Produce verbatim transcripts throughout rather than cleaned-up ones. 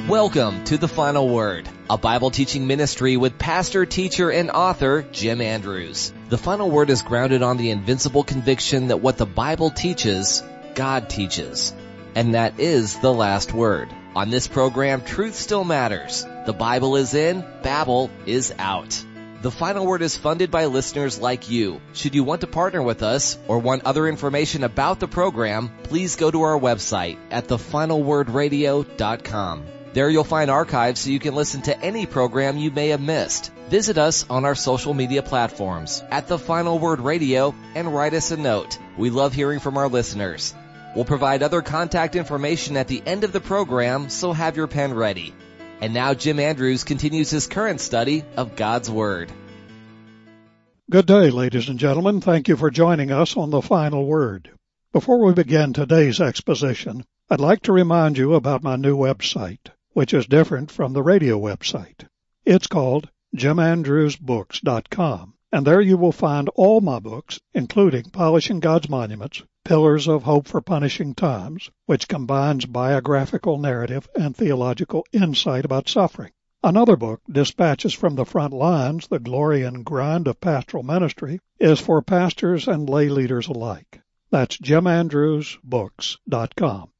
Welcome to The Final Word, a Bible teaching ministry with pastor, teacher, and author Jim Andrews. The Final Word is grounded on the invincible conviction that what the Bible teaches, God teaches. And that is the last word. On this program, truth still matters. The Bible is in, Babel is out. The Final Word is funded by listeners like you. Should you want to partner with us or want other information about the program, please go to our website at the final word radio dot com. There you'll find archives so you can listen to any program you may have missed. Visit us on our social media platforms at The Final Word Radio and write us a note. We love hearing from our listeners. We'll provide other contact information at the end of the program, so have your pen ready. And now Jim Andrews continues his current study of God's Word. Good day, ladies and gentlemen. Thank you for joining us on The Final Word. Before we begin today's exposition, I'd like to remind you about my new website, which is different from the radio website. It's called jim andrews books dot com, and there you will find all my books, including Polishing God's Monuments, Pillars of Hope for Punishing Times, which combines biographical narrative and theological insight about suffering. Another book, Dispatches from the Front Lines, The Glory and Grind of Pastoral Ministry, is for pastors and lay leaders alike. That's jim andrews books dot com.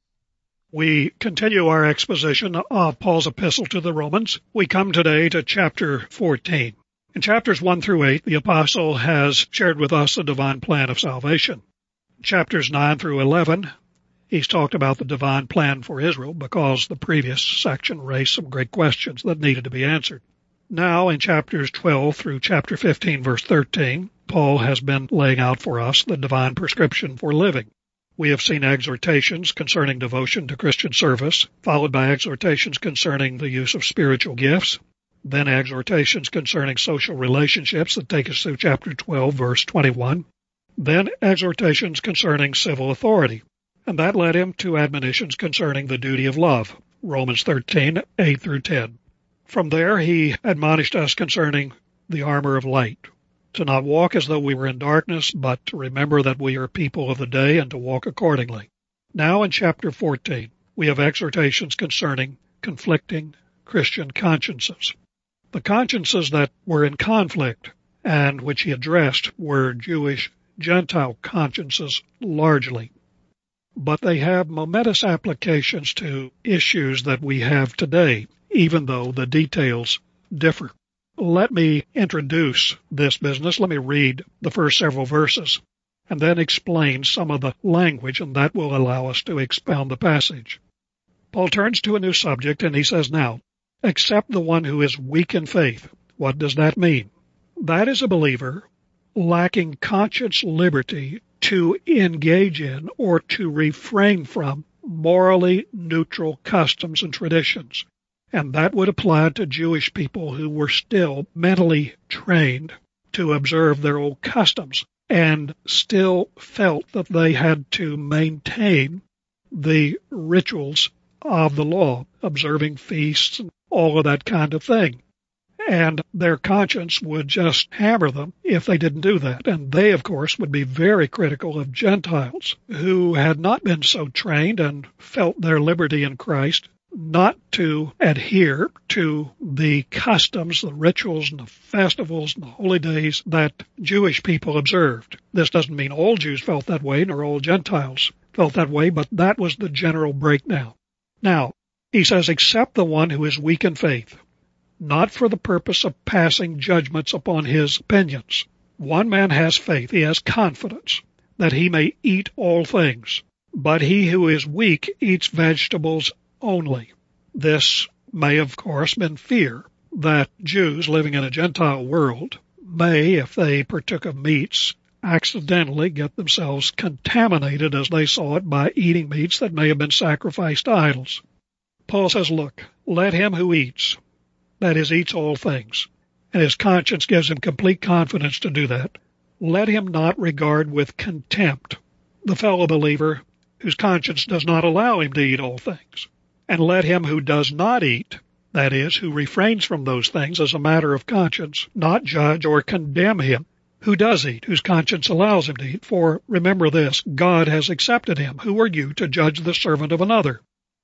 We continue our exposition of Paul's epistle to the Romans. We come today to chapter fourteen. In chapters one through eight, the apostle has shared with us the divine plan of salvation. Chapters nine through eleven, he's talked about the divine plan for Israel because the previous section raised some great questions that needed to be answered. Now, in chapters twelve through chapter fifteen, verse thirteen, Paul has been laying out for us the divine prescription for living. We have seen exhortations concerning devotion to Christian service, followed by exhortations concerning the use of spiritual gifts, then exhortations concerning social relationships that take us through chapter twelve, verse twenty-one, then exhortations concerning civil authority, and that led him to admonitions concerning the duty of love, Romans thirteen, eight through ten. From there, he admonished us concerning the armor of light, to not walk as though we were in darkness, but to remember that we are people of the day and to walk accordingly. Now in chapter fourteen, we have exhortations concerning conflicting Christian consciences. The consciences that were in conflict and which he addressed were Jewish Gentile consciences largely, but they have momentous applications to issues that we have today, even though the details differ. Let me introduce this business. Let me read the first several verses and then explain some of the language, and that will allow us to expound the passage. Paul turns to a new subject, and he says, now, except the one who is weak in faith. What does that mean? That is a believer lacking conscience liberty to engage in or to refrain from morally neutral customs and traditions. And that would apply to Jewish people who were still mentally trained to observe their old customs and still felt that they had to maintain the rituals of the law, observing feasts and all of that kind of thing. And their conscience would just hammer them if they didn't do that. And they, of course, would be very critical of Gentiles who had not been so trained and felt their liberty in Christ not to adhere to the customs, the rituals, and the festivals, and the holy days that Jewish people observed. This doesn't mean all Jews felt that way, nor all Gentiles felt that way, but that was the general breakdown. Now, he says, except the one who is weak in faith, not for the purpose of passing judgments upon his opinions. One man has faith, he has confidence that he may eat all things, but he who is weak eats vegetables only. This may, of course, mean fear that Jews living in a Gentile world may, if they partook of meats, accidentally get themselves contaminated as they saw it by eating meats that may have been sacrificed to idols. Paul says, look, let him who eats, that is, eats all things, and his conscience gives him complete confidence to do that, let him not regard with contempt the fellow believer whose conscience does not allow him to eat all things. And let him who does not eat, that is, who refrains from those things as a matter of conscience, not judge or condemn him who does eat, whose conscience allows him to eat. For remember this, God has accepted him. Who are you to judge the servant of another?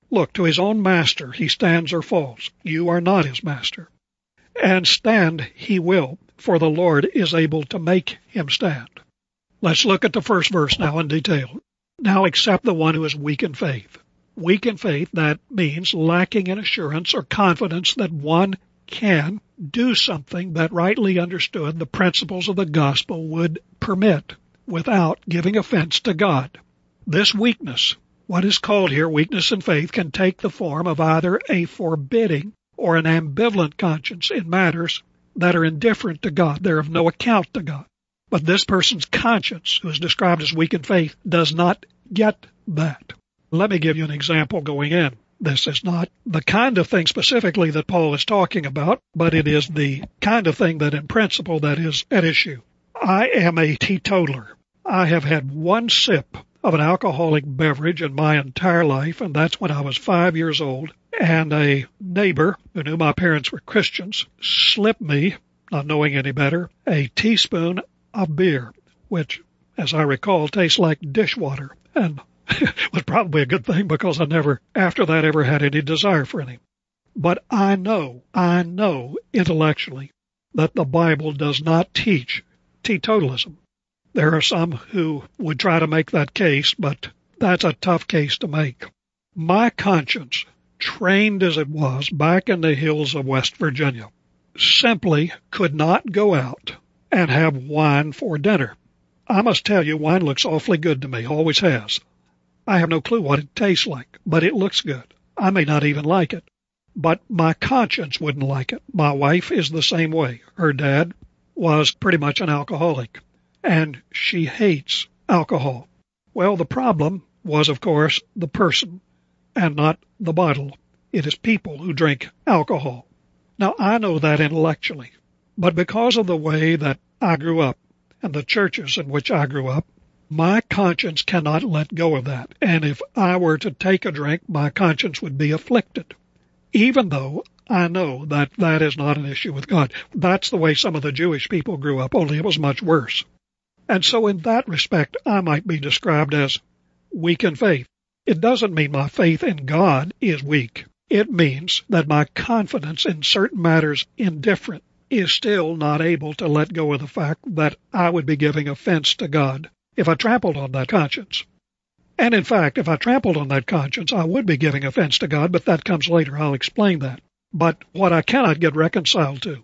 Look, to his own master he stands or falls. You are not his master. And stand he will, for the Lord is able to make him stand. Let's look at the first verse now in detail. Now accept the one who is weak in faith. Weak in faith, that means lacking in assurance or confidence that one can do something that rightly understood the principles of the gospel would permit without giving offense to God. This weakness, what is called here weakness in faith, can take the form of either a forbidding or an ambivalent conscience in matters that are indifferent to God. They're of no account to God. But this person's conscience, who is described as weak in faith, does not get that. Let me give you an example going in. This is not the kind of thing specifically that Paul is talking about, but it is the kind of thing that in principle that is at issue. I am a teetotaler. I have had one sip of an alcoholic beverage in my entire life, and that's when I was five years old, and a neighbor who knew my parents were Christians slipped me, not knowing any better, a teaspoon of beer, which, as I recall, tastes like dishwater, and was probably a good thing because I never, after that, ever had any desire for any. But I know, I know intellectually that the Bible does not teach teetotalism. There are some who would try to make that case, but that's a tough case to make. My conscience, trained as it was back in the hills of West Virginia, simply could not go out and have wine for dinner. I must tell you, wine looks awfully good to me, always has. I have no clue what it tastes like, but it looks good. I may not even like it, but my conscience wouldn't like it. My wife is the same way. Her dad was pretty much an alcoholic, and she hates alcohol. Well, the problem was, of course, the person and not the bottle. It is people who drink alcohol. Now, I know that intellectually, but because of the way that I grew up and the churches in which I grew up, my conscience cannot let go of that. And if I were to take a drink, my conscience would be afflicted, even though I know that that is not an issue with God. That's the way some of the Jewish people grew up, only it was much worse. And so in that respect, I might be described as weak in faith. It doesn't mean my faith in God is weak. It means that my confidence in certain matters indifferent is still not able to let go of the fact that I would be giving offense to God if I trampled on that conscience. And in fact, if I trampled on that conscience, I would be giving offense to God, but that comes later. I'll explain that. But what I cannot get reconciled to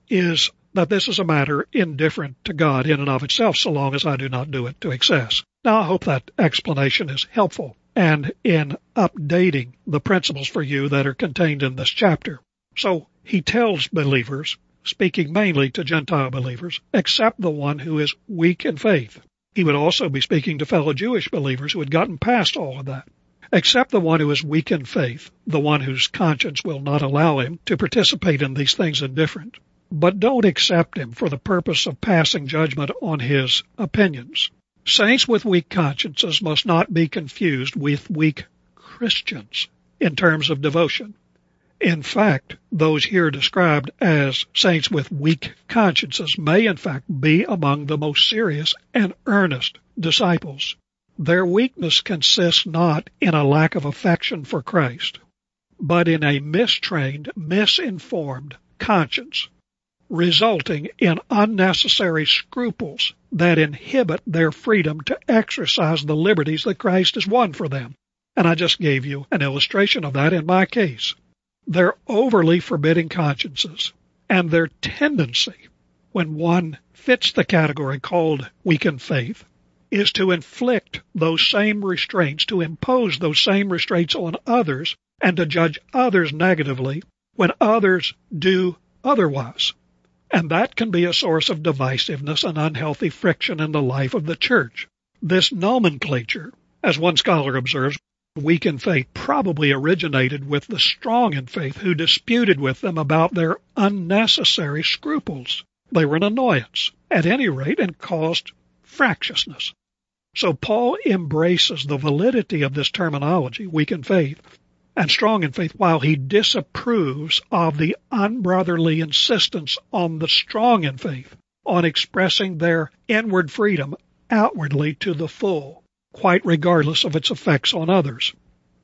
is that this is a matter indifferent to God in and of itself, so long as I do not do it to excess. Now, I hope that explanation is helpful and in updating the principles for you that are contained in this chapter. So he tells believers, speaking mainly to Gentile believers, except the one who is weak in faith. He would also be speaking to fellow Jewish believers who had gotten past all of that. Except the one who is weak in faith, the one whose conscience will not allow him to participate in these things indifferent. But don't accept him for the purpose of passing judgment on his opinions. Saints with weak consciences must not be confused with weak Christians in terms of devotion. In fact, those here described as saints with weak consciences may in fact be among the most serious and earnest disciples. Their weakness consists not in a lack of affection for Christ, but in a mistrained, misinformed conscience, resulting in unnecessary scruples that inhibit their freedom to exercise the liberties that Christ has won for them. And I just gave you an illustration of that in my case. Their overly forbidding consciences and their tendency, when one fits the category called weak in faith, is to inflict those same restraints, to impose those same restraints on others, and to judge others negatively when others do otherwise. And that can be a source of divisiveness and unhealthy friction in the life of the church. This nomenclature, as one scholar observes, weak in faith, probably originated with the strong in faith who disputed with them about their unnecessary scruples. They were an annoyance, at any rate, and caused fractiousness. So Paul embraces the validity of this terminology, weak in faith and strong in faith, while he disapproves of the unbrotherly insistence on the strong in faith, on expressing their inward freedom outwardly to the full, quite regardless of its effects on others.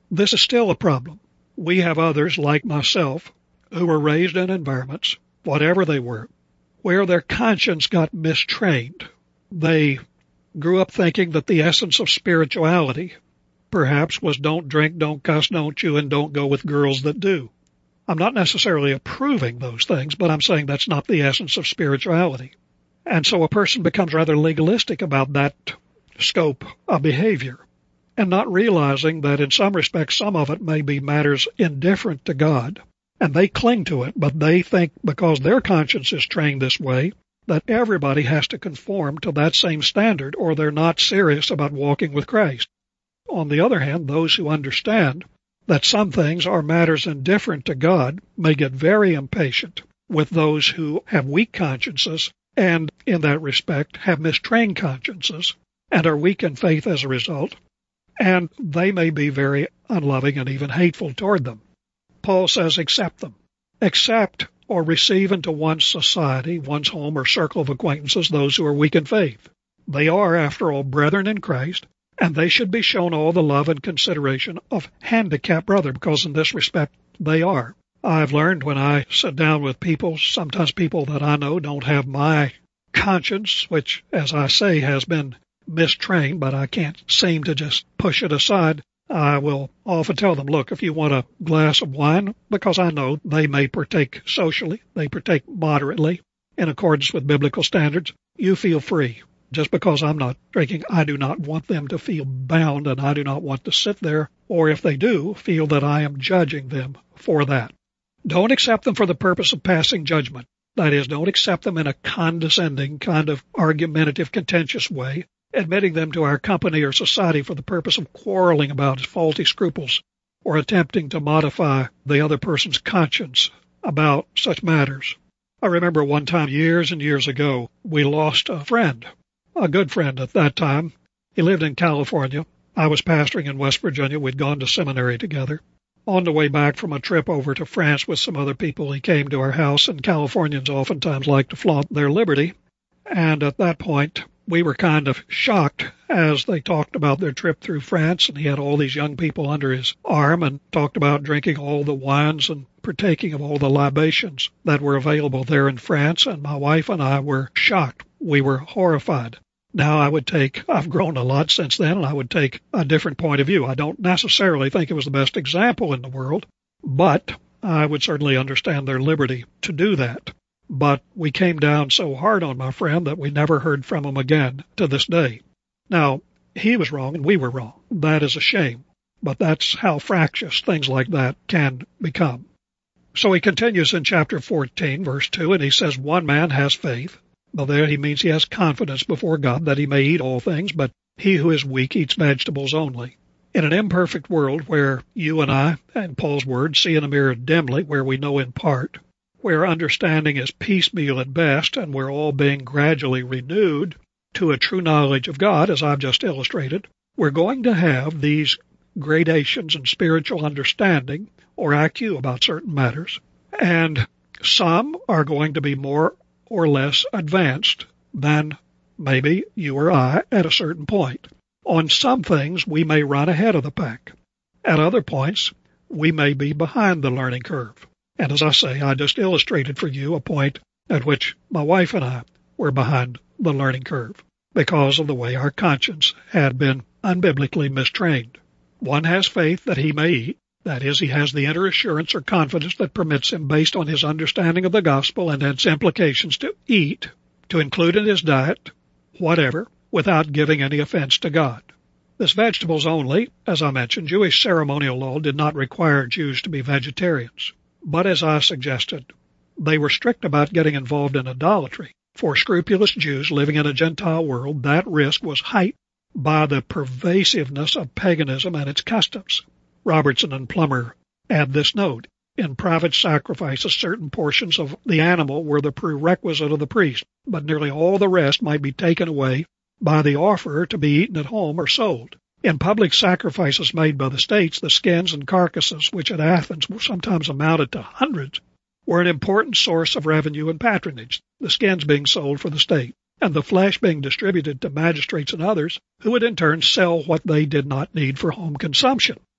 this is still a problem. We have others like myself who were raised in environments, whatever they were, where their conscience got mistrained. They grew up thinking that the essence of spirituality perhaps was don't drink, don't cuss, don't chew, and don't go with girls that do. I'm not necessarily approving those things, but I'm saying that's not the essence of spirituality. And so a person becomes rather legalistic about that scope of behavior, and not realizing that in some respects some of it may be matters indifferent to God, and they cling to it, but they think because their conscience is trained this way that everybody has to conform to that same standard, or they're not serious about walking with Christ. On the other hand, those who understand that some things are matters indifferent to God may get very impatient with those who have weak consciences and, in that respect, have mistrained consciences and are weak in faith as a result, and they may be very unloving and even hateful toward them. Paul says, accept them. Accept or receive into one's society, one's home or circle of acquaintances, those who are weak in faith. They are, after all, brethren in Christ, and they should be shown all the love and consideration of handicapped brother, because in this respect they are. I've learned when I sit down with people, sometimes people that I know don't have my conscience, which, as I say, has been mistrained, but I can't seem to just push it aside. I will often tell them, look, if you want a glass of wine, because I know they may partake socially, they partake moderately in accordance with biblical standards, you feel free. Just because I'm not drinking, I do not want them to feel bound, and I do not want to sit there, or if they do, feel that I am judging them for that. Don't accept them for the purpose of passing judgment. That is, don't accept them in a condescending, kind of argumentative, contentious way, admitting them to our company or society for the purpose of quarreling about faulty scruples or attempting to modify the other person's conscience about such matters. I remember one time years and years ago, we lost a friend. A good friend at that time. He lived in California. I was pastoring in West Virginia. We'd gone to seminary together. On the way back from a trip over to France with some other people, he came to our house, and Californians oftentimes like to flaunt their liberty. And at that point, we were kind of shocked as they talked about their trip through France, and he had all these young people under his arm and talked about drinking all the wines and partaking of all the libations that were available there in France, and my wife and I were shocked. We were horrified. Now, I would take, I've grown a lot since then, and I would take a different point of view. I don't necessarily think it was the best example in the world, but I would certainly understand their liberty to do that. But we came down so hard on my friend that we never heard from him again to this day. Now, he was wrong and we were wrong. That is a shame, but that's how fractious things like that can become. So he continues in chapter fourteen, verse two, and he says, one man has faith. Well, there he means he has confidence before God that he may eat all things, but he who is weak eats vegetables only. In an imperfect world where you and I, in Paul's words, see in a mirror dimly, where we know in part, where understanding is piecemeal at best, and we're all being gradually renewed to a true knowledge of God, as I've just illustrated, we're going to have these gradations in spiritual understanding or I Q about certain matters, and some are going to be more or less advanced than maybe you or I at a certain point. On some things, we may run ahead of the pack. At other points, we may be behind the learning curve. And as I say, I just illustrated for you a point at which my wife and I were behind the learning curve because of the way our conscience had been unbiblically mistrained. One has faith that he may eat. That is, he has the inner assurance or confidence that permits him, based on his understanding of the gospel and its implications, to eat, to include in his diet, whatever, without giving any offense to God. This vegetables only, as I mentioned, Jewish ceremonial law did not require Jews to be vegetarians. But as I suggested, they were strict about getting involved in idolatry. For scrupulous Jews living in a Gentile world, that risk was heightened by the pervasiveness of paganism and its customs. Robertson and Plummer add this note. In private sacrifices, certain portions of the animal were the prerequisite of the priest, but nearly all the rest might be taken away by the offerer to be eaten at home or sold. In public sacrifices made by the states, the skins and carcasses, which at Athens sometimes amounted to hundreds, were an important source of revenue and patronage, the skins being sold for the state, and the flesh being distributed to magistrates and others, who would in turn sell what they did not need for home consumption.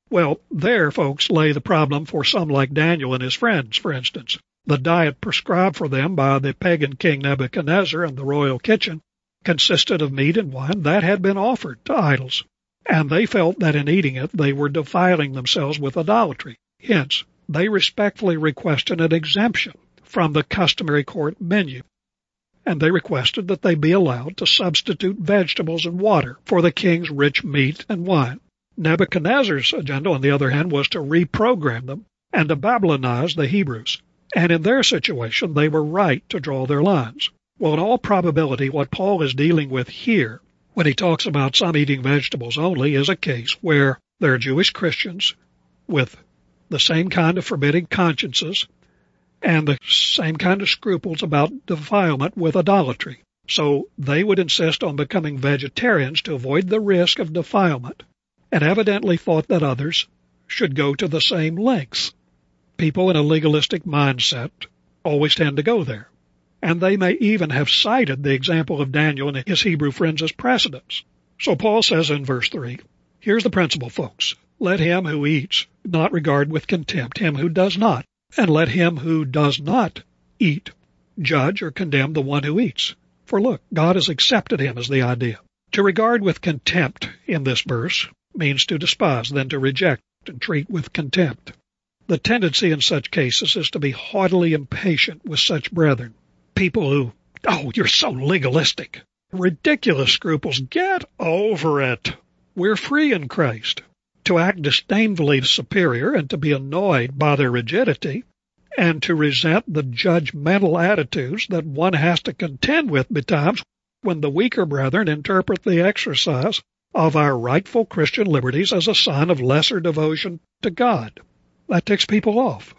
Well, there, folks, lay the problem for some like Daniel and his friends, for instance. The diet prescribed for them by the pagan king Nebuchadnezzar and the royal kitchen consisted of meat and wine that had been offered to idols, and they felt that in eating it they were defiling themselves with idolatry. Hence, they respectfully requested an exemption from the customary court menu, and they requested that they be allowed to substitute vegetables and water for the king's rich meat and wine. Nebuchadnezzar's agenda, on the other hand, was to reprogram them and to Babylonize the Hebrews, and in their situation they were right to draw their lines. Well, in all probability, what Paul is dealing with here, when he talks about some eating vegetables only, is a case where there are Jewish Christians with the same kind of forbidding consciences and the same kind of scruples about defilement with idolatry. So they would insist on becoming vegetarians to avoid the risk of defilement, and evidently thought that others should go to the same lengths. People in a legalistic mindset always tend to go there, and they may even have cited the example of Daniel and his Hebrew friends as precedents. So Paul says in verse three, here's the principle, folks. Let him who eats not regard with contempt him who does not, and let him who does not eat judge or condemn the one who eats. For look, God has accepted him, is the idea. To regard with contempt in this verse means to despise, then to reject and treat with contempt. The tendency in such cases is to be haughtily impatient with such brethren. People who, oh, you're so legalistic. Ridiculous scruples. Get over it. We're free in Christ. To act disdainfully superior and to be annoyed by their rigidity and to resent the judgmental attitudes that one has to contend with betimes when the weaker brethren interpret the exercise of our rightful Christian liberties as a sign of lesser devotion to God. That ticks people off.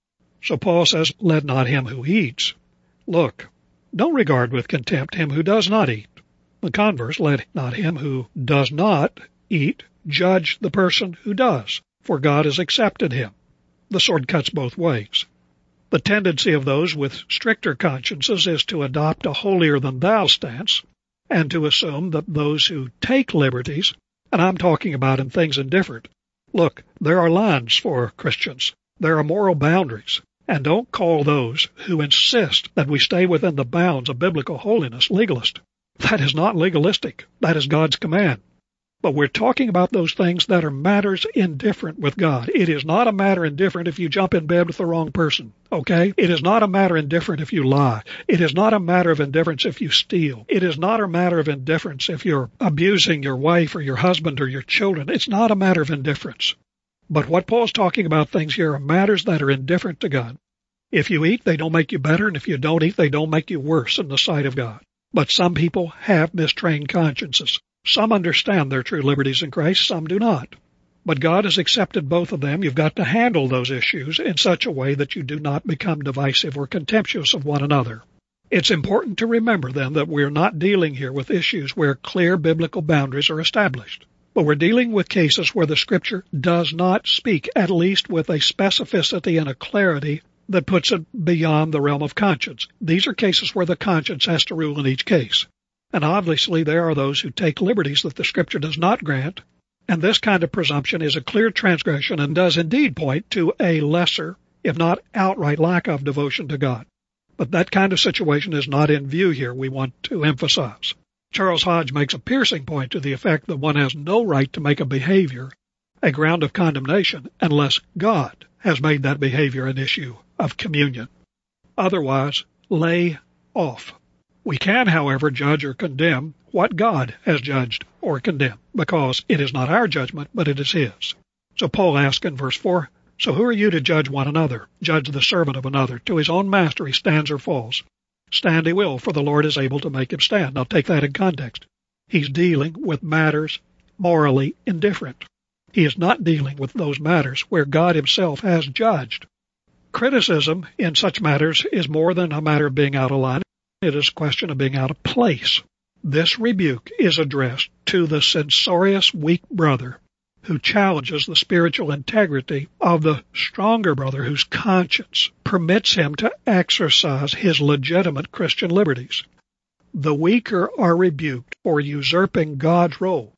So Paul says, let not him who eats. Look, don't regard with contempt him who does not eat. The converse, let not him who does not eat judge the person who does, for God has accepted him. The sword cuts both ways. The tendency of those with stricter consciences is to adopt a holier-than-thou stance and to assume that those who take liberties, and I'm talking about in things indifferent, look, there are lines for Christians. There are moral boundaries, and don't call those who insist that we stay within the bounds of biblical holiness legalist. That is not legalistic. That is God's command. But we're talking about those things that are matters indifferent with God. It is not a matter indifferent if you jump in bed with the wrong person, okay? It is not a matter indifferent if you lie. It is not a matter of indifference if you steal. It is not a matter of indifference if you're abusing your wife or your husband or your children. It's not a matter of indifference. But what Paul's talking about things here are matters that are indifferent to God. If you eat, they don't make you better, and if you don't eat, they don't make you worse in the sight of God. But some people have mistrained consciences. Some understand their true liberties in Christ, some do not. But God has accepted both of them. You've got to handle those issues in such a way that you do not become divisive or contemptuous of one another. It's important to remember, then, that we're not dealing here with issues where clear biblical boundaries are established. But we're dealing with cases where the Scripture does not speak, at least with a specificity and a clarity that puts it beyond the realm of conscience. These are cases where the conscience has to rule in each case. And obviously there are those who take liberties that the Scripture does not grant, and this kind of presumption is a clear transgression and does indeed point to a lesser, if not outright lack of devotion to God. But that kind of situation is not in view here, we want to emphasize. Charles Hodge makes a piercing point to the effect that one has no right to make a behavior a ground of condemnation unless God has made that behavior an issue of communion. Otherwise, lay off. We can, however, judge or condemn what God has judged or condemned, because it is not our judgment, but it is His. So Paul asks in verse four, so who are you to judge one another? Judge the servant of another. To his own master he stands or falls. Stand he will, for the Lord is able to make him stand. Now take that in context. He's dealing with matters morally indifferent. He is not dealing with those matters where God Himself has judged. Criticism in such matters is more than a matter of being out of line. It is a question of being out of place. This rebuke is addressed to the censorious weak brother who challenges the spiritual integrity of the stronger brother whose conscience permits him to exercise his legitimate Christian liberties. The weaker are rebuked for usurping God's role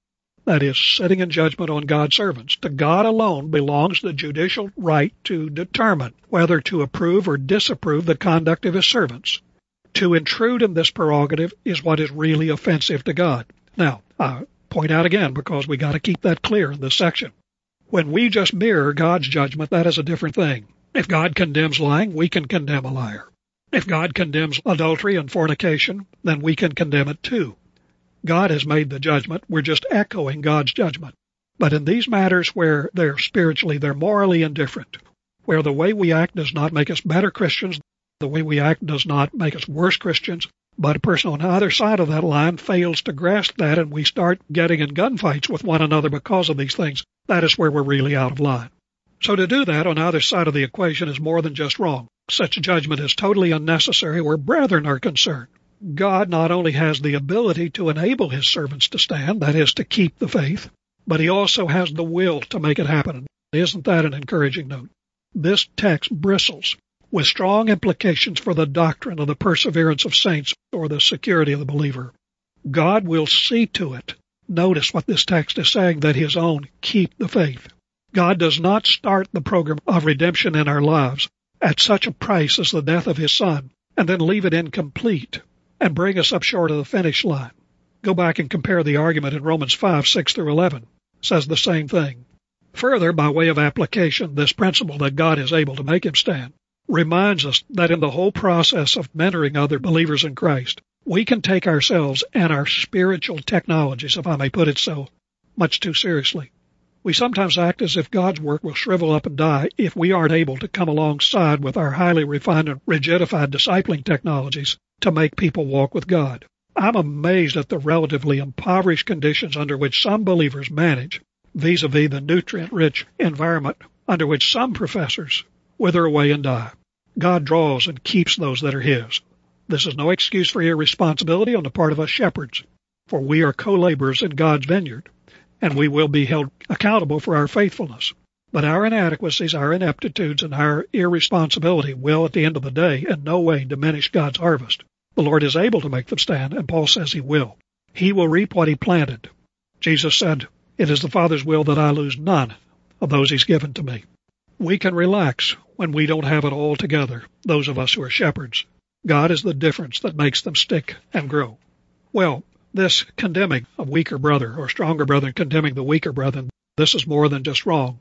that is, sitting in judgment on God's servants. To God alone belongs the judicial right to determine whether to approve or disapprove the conduct of his servants. To intrude in this prerogative is what is really offensive to God. Now, I point out again, because we got to keep that clear in this section. When we just mirror God's judgment, that is a different thing. If God condemns lying, we can condemn a liar. If God condemns adultery and fornication, then we can condemn it too. God has made the judgment. We're just echoing God's judgment. But in these matters where they're spiritually, they're morally indifferent, where the way we act does not make us better Christians, the way we act does not make us worse Christians, but a person on either side of that line fails to grasp that and we start getting in gunfights with one another because of these things, that is where we're really out of line. So to do that on either side of the equation is more than just wrong. Such judgment is totally unnecessary where brethren are concerned. God not only has the ability to enable his servants to stand, that is, to keep the faith, but he also has the will to make it happen. Isn't that an encouraging note? This text bristles with strong implications for the doctrine of the perseverance of saints or the security of the believer. God will see to it. Notice what this text is saying, that his own keep the faith. God does not start the program of redemption in our lives at such a price as the death of his Son, and then leave it incomplete and bring us up short of the finish line. Go back and compare the argument in Romans five, six through eleven. It says the same thing. Further, by way of application, this principle that God is able to make him stand reminds us that in the whole process of mentoring other believers in Christ, we can take ourselves and our spiritual technologies, if I may put it so, much too seriously. We sometimes act as if God's work will shrivel up and die if we aren't able to come alongside with our highly refined and rigidified discipling technologies to make people walk with God. I'm amazed at the relatively impoverished conditions under which some believers manage, vis-a-vis the nutrient-rich environment under which some professors wither away and die. God draws and keeps those that are his. This is no excuse for irresponsibility on the part of us shepherds, for we are co-laborers in God's vineyard, and we will be held accountable for our faithfulness. But our inadequacies, our ineptitudes, and our irresponsibility will, at the end of the day, in no way diminish God's harvest. The Lord is able to make them stand, and Paul says he will. He will reap what he planted. Jesus said, "It is the Father's will that I lose none of those he's given to me." We can relax when we don't have it all together, those of us who are shepherds. God is the difference that makes them stick and grow. Well, this condemning a weaker brother or stronger brother condemning the weaker brethren, this is more than just wrong.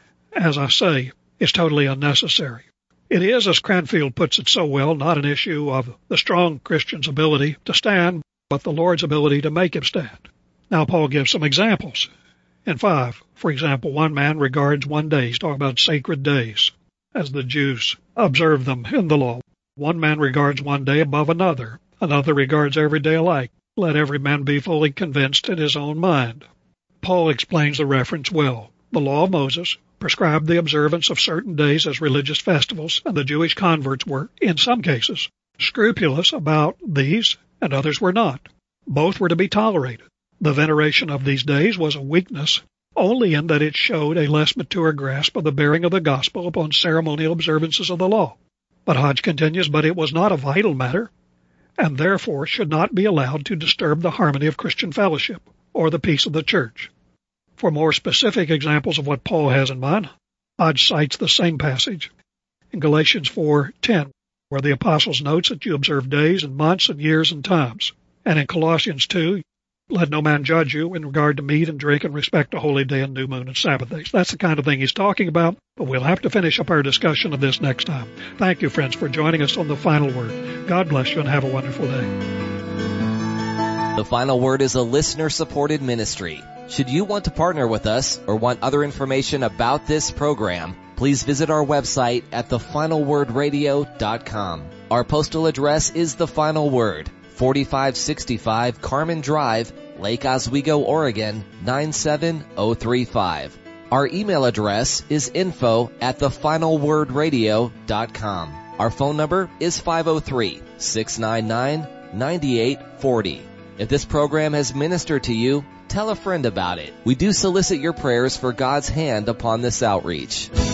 As I say, it's totally unnecessary. It is, as Cranfield puts it so well, not an issue of the strong Christian's ability to stand, but the Lord's ability to make him stand. Now, Paul gives some examples. In five, for example, one man regards one day, he's talking about sacred days, as the Jews observe them in the law. One man regards one day above another, another regards every day alike. Let every man be fully convinced in his own mind. Paul explains the reference well. The law of Moses prescribed the observance of certain days as religious festivals, and the Jewish converts were, in some cases, scrupulous about these, and others were not. Both were to be tolerated. The veneration of these days was a weakness only in that it showed a less mature grasp of the bearing of the gospel upon ceremonial observances of the law. But Hodge continues, but it was not a vital matter, and therefore should not be allowed to disturb the harmony of Christian fellowship or the peace of the church. For more specific examples of what Paul has in mind, Hodge cites the same passage in Galatians four ten, where the apostles notes that you observe days and months and years and times, and in Colossians two, let no man judge you in regard to meat and drink and respect a holy day and new moon and Sabbath days. That's the kind of thing he's talking about, but we'll have to finish up our discussion of this next time. Thank you, friends, for joining us on The Final Word. God bless you and have a wonderful day. The Final Word is a listener-supported ministry. Should you want to partner with us or want other information about this program, please visit our website at the final word radio dot com. Our postal address is The Final Word, forty-five sixty-five Carmen Drive, Lake Oswego, Oregon, nine seven oh three five. Our email address is info at the final word radio dot com. Our phone number is five oh three, six nine nine, nine eight four oh. If this program has ministered to you, tell a friend about it. We do solicit your prayers for God's hand upon this outreach.